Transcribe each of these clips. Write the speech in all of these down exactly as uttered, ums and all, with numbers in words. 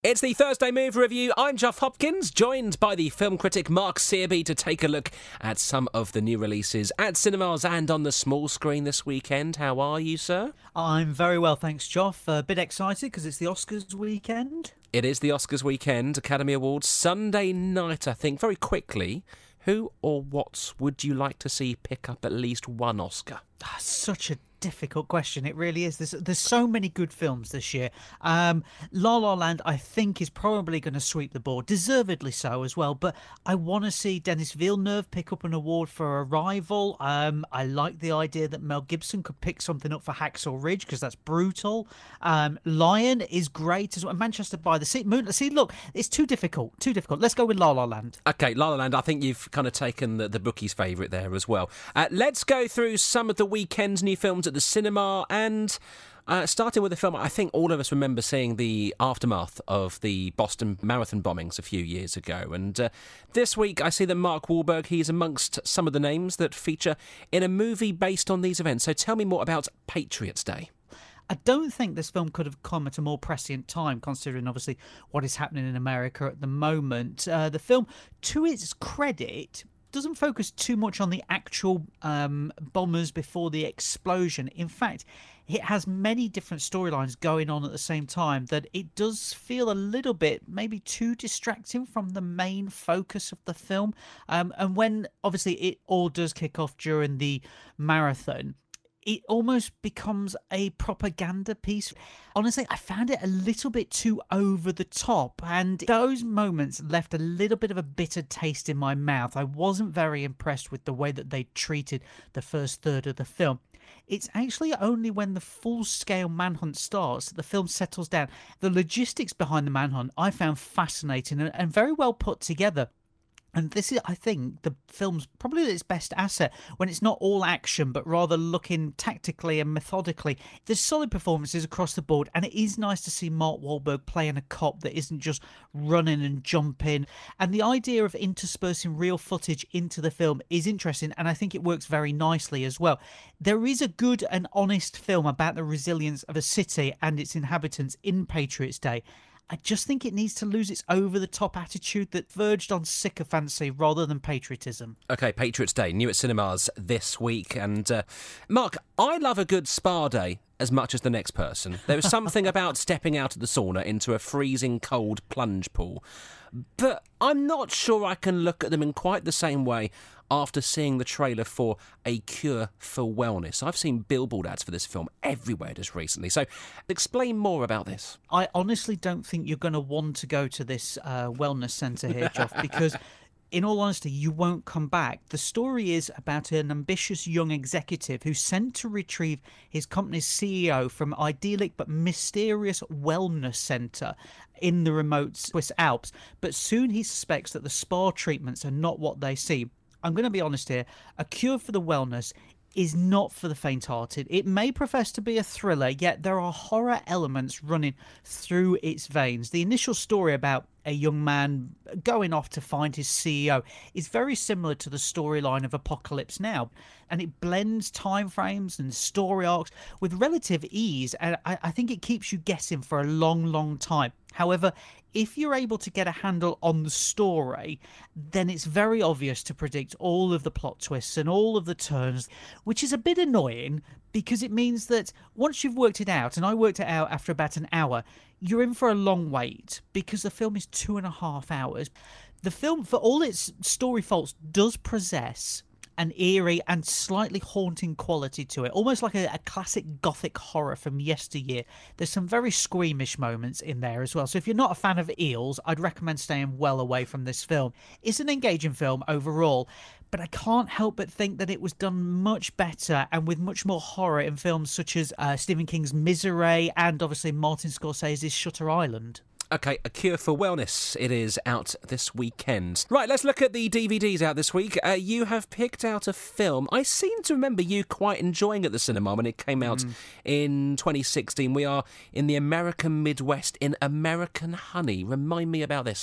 It's the Thursday Movie Review. I'm Geoff Hopkins, joined by the film critic Mark Searby to take a look at some of the new releases at cinemas and on the small screen this weekend. How are you, sir? I'm very well, thanks, Geoff. A bit excited because it's the Oscars weekend. It is the Oscars weekend, Academy Awards, Sunday night, I think. Very quickly, who or what would you like to see pick up at least one Oscar? Ah, such a difficult question. It really is. There's, there's so many good films this year. Um, La La Land, I think, is probably going to sweep the board, deservedly so as well. But I want to see Denis Villeneuve pick up an award for Arrival. Um, I like the idea that Mel Gibson could pick something up for Hacksaw Ridge because that's brutal. Um, Lion is great as well. Manchester by the Sea. Moon. See, look, it's too difficult. Too difficult. Let's go with La La Land. Okay, La La Land. I think you've kind of taken the, the bookie's favourite there as well. Uh, let's go through some of the weekend's new films at the cinema, and uh, starting with a film I think all of us remember seeing the aftermath of the Boston Marathon bombings a few years ago. And uh, this week I see that Mark Wahlberg, he's amongst some of the names that feature in a movie based on these events. So tell me more about Patriots Day. I don't think this film could have come at a more prescient time, considering obviously what is happening in America at the moment. Uh, the film, to its credit, doesn't focus too much on the actual um, bombers before the explosion. In fact, it has many different storylines going on at the same time that it does feel a little bit maybe too distracting from the main focus of the film. Um, and when obviously it all does kick off during the marathon, it almost becomes a propaganda piece. Honestly, I found it a little bit too over the top, and those moments left a little bit of a bitter taste in my mouth. I wasn't very impressed with the way that they treated the first third of the film. It's actually only when the full-scale manhunt starts that the film settles down. The logistics behind the manhunt I found fascinating and, and very well put together. And this is, I think, the film's probably its best asset when it's not all action, but rather looking tactically and methodically. There's solid performances across the board, and it is nice to see Mark Wahlberg playing a cop that isn't just running and jumping. And the idea of interspersing real footage into the film is interesting, and I think it works very nicely as well. There is a good and honest film about the resilience of a city and its inhabitants in Patriots Day. I just think it needs to lose its over-the-top attitude that verged on sycophancy rather than patriotism. OK, Patriots Day, new at cinemas this week. And, uh, Mark, I love a good spa day as much as the next person. There is something about stepping out of the sauna into a freezing cold plunge pool. But I'm not sure I can look at them in quite the same way after seeing the trailer for A Cure for Wellness. I've seen billboard ads for this film everywhere just recently. So explain more about this. I honestly don't think you're going to want to go to this uh, wellness centre here, Geoff, because in all honesty, you won't come back. The story is about an ambitious young executive who's sent to retrieve his company's C E O from idyllic but mysterious wellness centre in the remote Swiss Alps. But soon he suspects that the spa treatments are not what they seem. I'm going to be honest here. A Cure for the Wellness is not for the faint-hearted. It may profess to be a thriller, yet there are horror elements running through its veins. The initial story about a young man going off to find his C E O is very similar to the storyline of Apocalypse Now, and it blends time frames and story arcs with relative ease, and I, I think it keeps you guessing for a long, long time. However, if you're able to get a handle on the story, then it's very obvious to predict all of the plot twists and all of the turns, which is a bit annoying because it means that once you've worked it out, and I worked it out after about an hour, you're in for a long wait because the film is two and a half hours. The film, for all its story faults, does possess an eerie and slightly haunting quality to it, almost like a, a classic gothic horror from yesteryear. There's some very squeamish moments in there as well, so if you're not a fan of eels, I'd recommend staying well away from this film. It's an engaging film overall, but I can't help but think that it was done much better and with much more horror in films such as uh, Stephen King's Misery and obviously Martin Scorsese's Shutter Island. OK, A Cure for Wellness. It is out this weekend. Right, let's look at the D V Ds out this week. Uh, you have picked out a film I seem to remember you quite enjoying at the cinema when it came out mm. in twenty sixteen. We are in the American Midwest in American Honey. Remind me about this.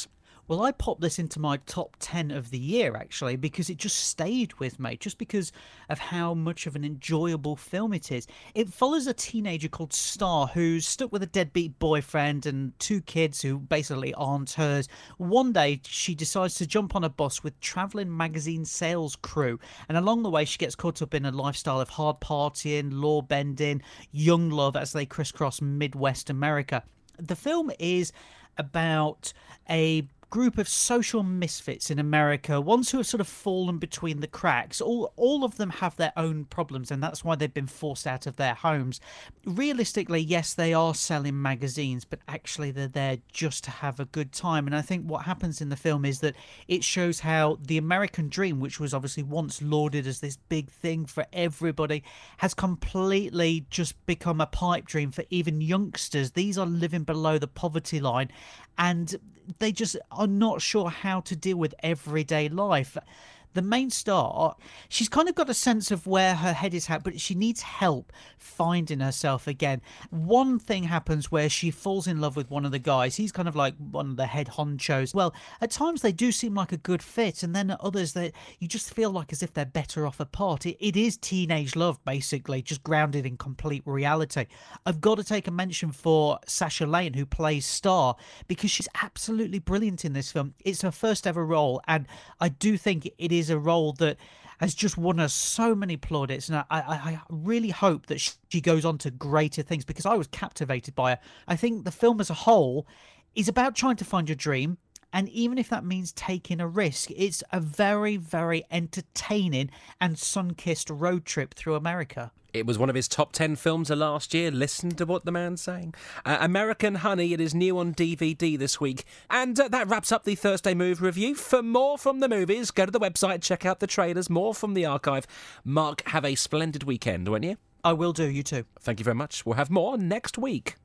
Well, I popped this into my top ten of the year, actually, because it just stayed with me, just because of how much of an enjoyable film it is. It follows a teenager called Star who's stuck with a deadbeat boyfriend and two kids who basically aren't hers. One day, she decides to jump on a bus with travelling magazine sales crew, and along the way, she gets caught up in a lifestyle of hard partying, law bending, young love as they crisscross Midwest America. The film is about a group of social misfits in America, ones who have sort of fallen between the cracks. All all of them have their own problems, and that's why they've been forced out of their homes. Realistically, yes, they are selling magazines, but actually they're there just to have a good time. And I think what happens in the film is that it shows how the American dream, which was obviously once lauded as this big thing for everybody, has completely just become a pipe dream for even youngsters. These are living below the poverty line, and they just are not sure how to deal with everyday life. The main star, she's kind of got a sense of where her head is at, but she needs help finding herself again. One thing happens where she falls in love with one of the guys. He's kind of like one of the head honchos. Well, at times they do seem like a good fit, and then at others that you just feel like as if they're better off apart. It, it is teenage love, basically, just grounded in complete reality. I've got to take a mention for Sasha Lane, who plays Star, because she's absolutely brilliant in this film. It's her first ever role, and I do think it is a role that has just won us so many plaudits, and I, I, I really hope that she goes on to greater things, because I was captivated by her. I think the film as a whole is about trying to find your dream, and even if that means taking a risk, it's a very, very entertaining and sun-kissed road trip through America. It was one of his top ten films of last year. Listen to what the man's saying. Uh, American Honey, it is new on D V D this week. And uh, that wraps up the Thursday Movie Review. For more from the movies, go to the website, check out the trailers, more from the archive. Mark, have a splendid weekend, won't you? I will do, you too. Thank you very much. We'll have more next week.